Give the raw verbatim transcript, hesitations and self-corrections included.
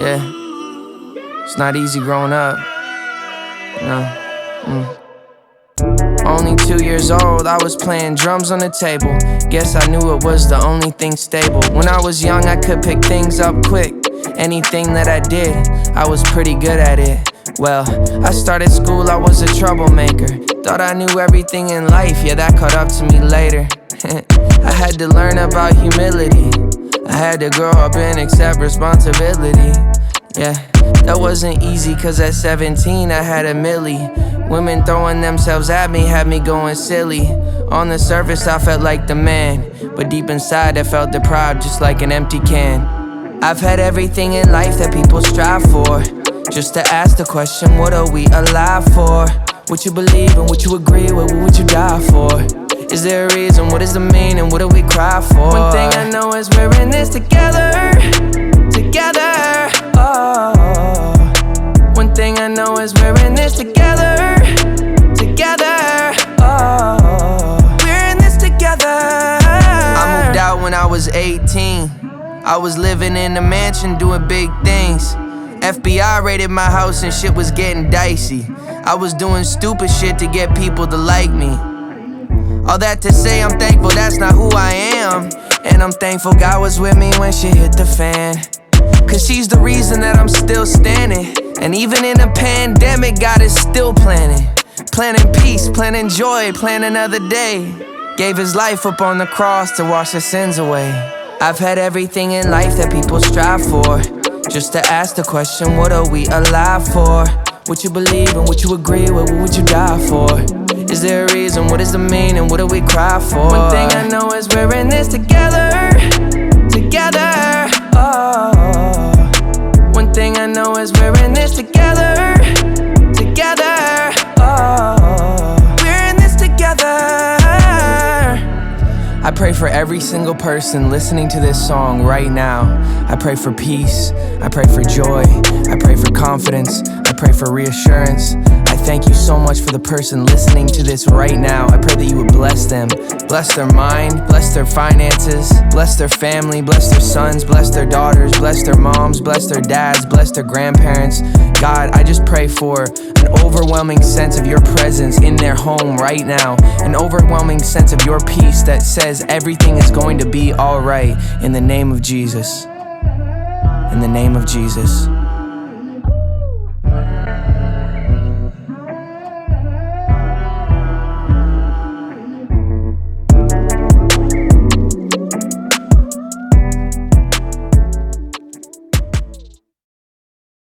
Yeah, it's not easy growing up. No. Mm. Only two years old, I was playing drums on the table. Guess I knew it was the only thing stable. When I was young, I could pick things up quick. Anything that I did, I was pretty good at it. Well, I started school, I was a troublemaker. Thought I knew everything in life, yeah, that caught up to me later. I had to learn about humility. I had to grow up and accept responsibility. Yeah, that wasn't easy, cause at seventeen I had a milli. Women throwing themselves at me had me going silly. On the surface I felt like the man, but deep inside I felt deprived, just like an empty can. I've had everything in life that people strive for. Just to ask the question, what are we alive for? What you believe and what you agree with, what would you die for? Is there a reason, what is the meaning, what do we cry for? One thing I know is we're in this together, together, oh. One thing I know is we're in this together, together, oh. We're in this together. I moved out when I was eighteen. I was living in a mansion doing big things. F B I raided my house and shit was getting dicey. I was doing stupid shit to get people to like me. All that to say, I'm thankful that's not who I am. And I'm thankful God was with me when shit hit the fan. Cause he's the reason that I'm still standing. And even in a pandemic, God is still planning. Planning peace, planning joy, planning another day. Gave his life up on the cross to wash the sins away. I've had everything in life that people strive for. Just to ask the question, what are we alive for? What you believe and what you agree with, what would you die for? Is there a reason, what is the meaning, what do we cry for? One thing I know is we're in this together, together, oh. One thing I know is we're in this together, together, oh. We're in this together. I pray for every single person listening to this song right now. I pray for peace, I pray for joy, I pray for confidence, I pray for reassurance. I thank you so much for the person listening to this right now. I pray that you would bless them, bless their mind, bless their finances, bless their family, bless their sons, bless their daughters, bless their moms, bless their dads, bless their grandparents. God, I just pray for an overwhelming sense of your presence in their home right now. An overwhelming sense of your peace that says everything is going to be all right. In the name of Jesus. In the name of Jesus.